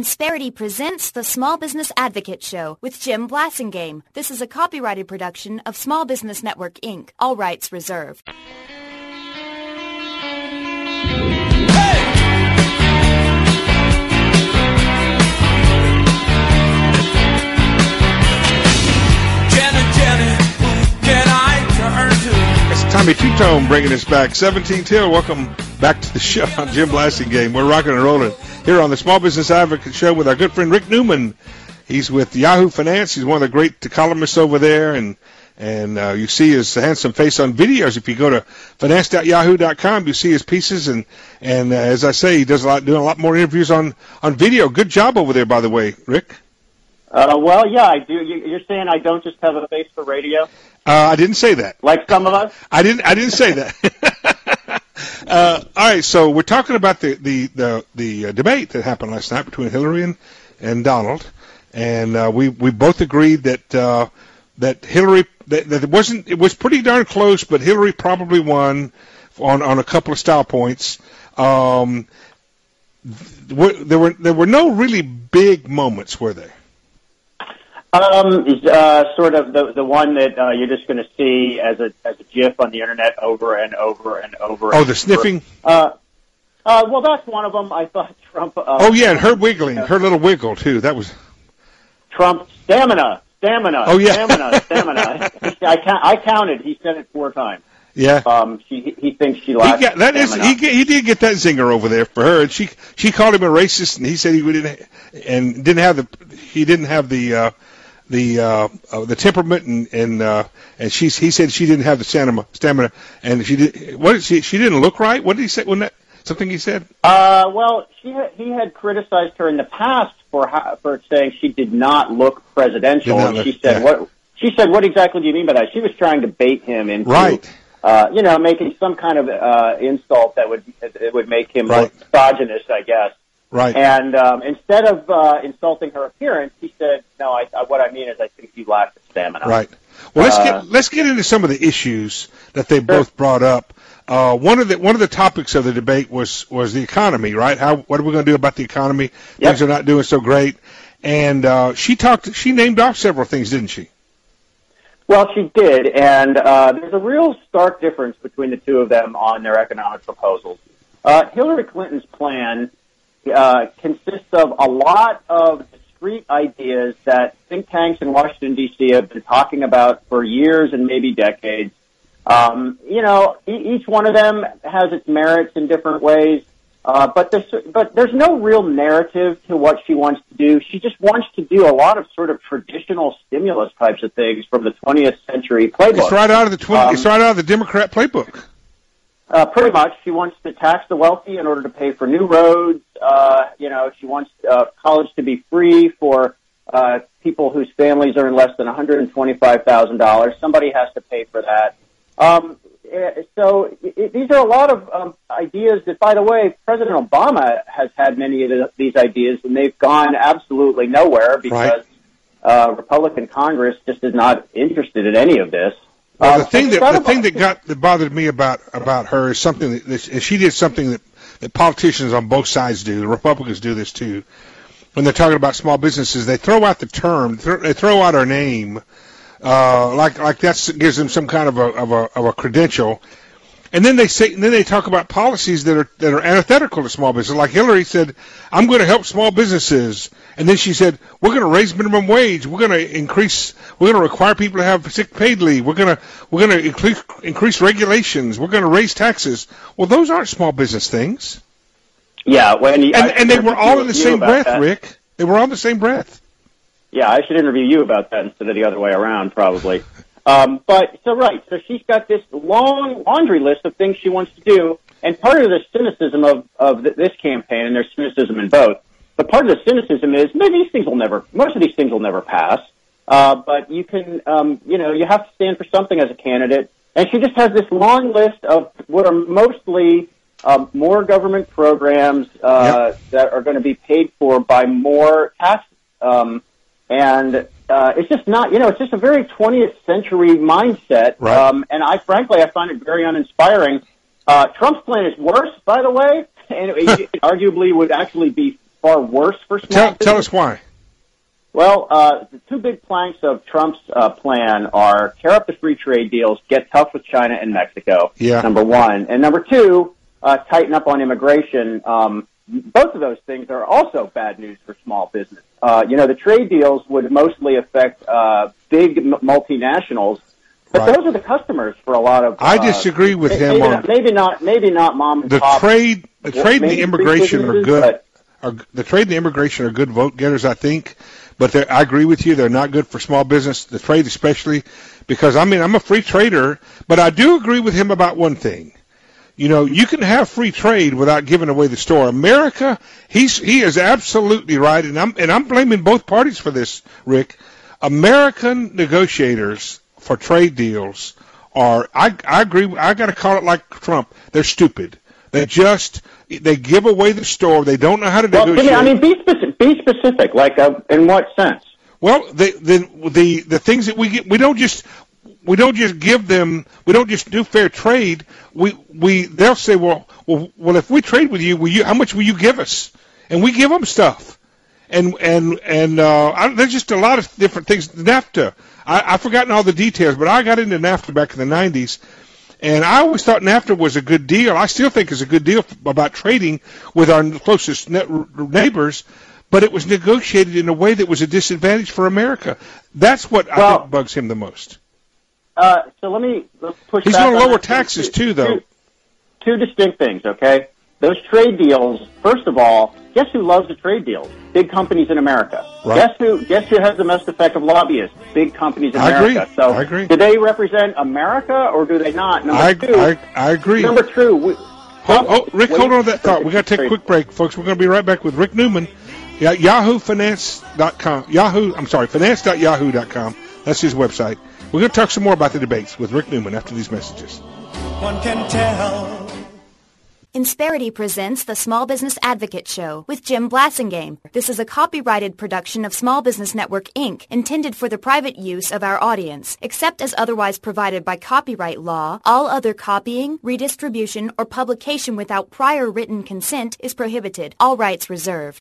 Insperity presents the Small Business Advocate Show with Jim Blasingame. This is a copyrighted production of Small Business Network, Inc. All rights reserved. Tommy Two-Tone bringing us back. 17 till. Welcome back to the show. I'm Jim Blasingame. We're rocking and rolling here on the Small Business Advocate Show with our good friend Rick Newman. He's with Yahoo Finance. He's one of the great columnists over there, and you see his handsome face on videos. If you go to finance.yahoo.com, you see his pieces, and as I say, he does doing a lot more interviews on video. Good job over there, by the way, Rick. Well, yeah, I do. You're saying I don't just have a face for radio? I didn't say that. Like some of us? I didn't say that. All right, so we're talking about the debate that happened last night between Hillary and Donald, and we both agreed that Hillary it was pretty darn close, but Hillary probably won on a couple of style points. There were no really big moments, were there? Sort of the one that you're just going to see as a GIF on the internet over and over and over. Oh, the sniffing. Well, that's one of them. I thought Trump. Oh yeah, and her wiggling, her little wiggle too. That was Trump stamina. Oh yeah, stamina. I counted. He said it 4 times. Yeah. He thinks she lacks stamina. He did get that zinger over there for her, and she called him a racist, and he said he didn't have the temperament, and he said she didn't have the stamina, and she didn't look right. What did he say? Wasn't that something he said? Well, he had criticized her in the past for saying she did not look presidential. She said, what exactly do you mean by that? She was trying to bait him into making some kind of insult that would make him look misogynist, I guess. Right. And instead of insulting her appearance, he said, "No, what I mean is I think you lack the stamina." Right. Well, let's get into some of the issues that they both brought up. One of the topics of the debate was the economy, right? What are we going to do about the economy? Yep. Things are not doing so great. And she named off several things, didn't she? Well, she did, and there's a real stark difference between the two of them on their economic proposals. Hillary Clinton's plan consists of a lot of discrete ideas that think tanks in Washington, D.C. have been talking about for years and maybe decades. Each one of them has its merits in different ways, but there's no real narrative to what she wants to do. She just wants to do a lot of sort of traditional stimulus types of things from the 20th century playbook. It's right out of the Democrat playbook. Pretty much. She wants to tax the wealthy in order to pay for new roads. She wants college to be free for people whose families earn less than $125,000. Somebody has to pay for that. These are a lot of ideas that, by the way, President Obama has had many of these ideas, and they've gone absolutely nowhere because Republican Congress just is not interested in any of this. Well, the thing that bothered me about her is something that she did something that politicians on both sides do. The Republicans do this too. When they're talking about small businesses, they throw out the term, they throw out her name, like that gives them some kind of a credential. And then they talk about policies that are antithetical to small business. Like Hillary said, I'm going to help small businesses. And then she said, we're going to raise minimum wage. We're going to require people to have sick paid leave. We're going to increase regulations. We're going to raise taxes. Well, those aren't small business things. Yeah. And they were all in the same breath, Rick. They were all in the same breath. Yeah, I should interview you about that instead of the other way around, probably. So she's got this long laundry list of things she wants to do, and part of the cynicism of this campaign, and there's cynicism in both, but part of the cynicism is most of these things will never pass, but you can, you have to stand for something as a candidate, and she just has this long list of what are mostly more government programs that are going to be paid for by more taxes, it's just not, it's just a very 20th century mindset. Right. And I find it very uninspiring. Trump's plan is worse, by the way, and it arguably would actually be far worse for small business. Tell us why. Well, the two big planks of Trump's plan are tear up the free trade deals, get tough with China and Mexico, number one. And number two, tighten up on immigration. Both of those things are also bad news for small business. The trade deals would mostly affect big multinationals, but those are the customers for a lot of. I disagree with him maybe not mom and pop. The trade and the immigration are good. The trade and the immigration are good vote getters, I think. But I agree with you; they're not good for small business, the trade especially, because I'm a free trader. But I do agree with him about one thing. You can have free trade without giving away the store. America, he is absolutely right, and I'm blaming both parties for this, Rick. American negotiators for trade deals are, I agree, I got to call it like Trump. They're stupid. They give away the store. They don't know how to negotiate. Be specific. Like, in what sense? Well, the things that we get, we don't just give them. We don't just do fair trade. They'll say, well, if we trade with you, how much will you give us? And we give them stuff. And there's just a lot of different things. NAFTA. I've forgotten all the details, but I got into NAFTA back in the 90s. And I always thought NAFTA was a good deal. I still think it's a good deal about trading with our closest neighbors, but it was negotiated in a way that was a disadvantage for America. That's what I think bugs him the most. So let's push He's back. going to lower taxes too, though. Two distinct things, okay? Those trade deals, first of all, guess who loves the trade deals? Big companies in America. Right. Guess who has the most effective lobbyists? Big companies in America. I agree. Do they represent America or do they not? I agree. Number two. Rick, hold on to that thought. We got to take a quick break, folks. We're going to be right back with Rick Newman. YahooFinance.com. Finance.yahoo.com. That's his website. We're going to talk some more about the debates with Rick Newman after these messages. One can tell. Insperity presents the Small Business Advocate Show with Jim Blasingame. This is a copyrighted production of Small Business Network, Inc., intended for the private use of our audience. Except as otherwise provided by copyright law, all other copying, redistribution, or publication without prior written consent is prohibited. All rights reserved.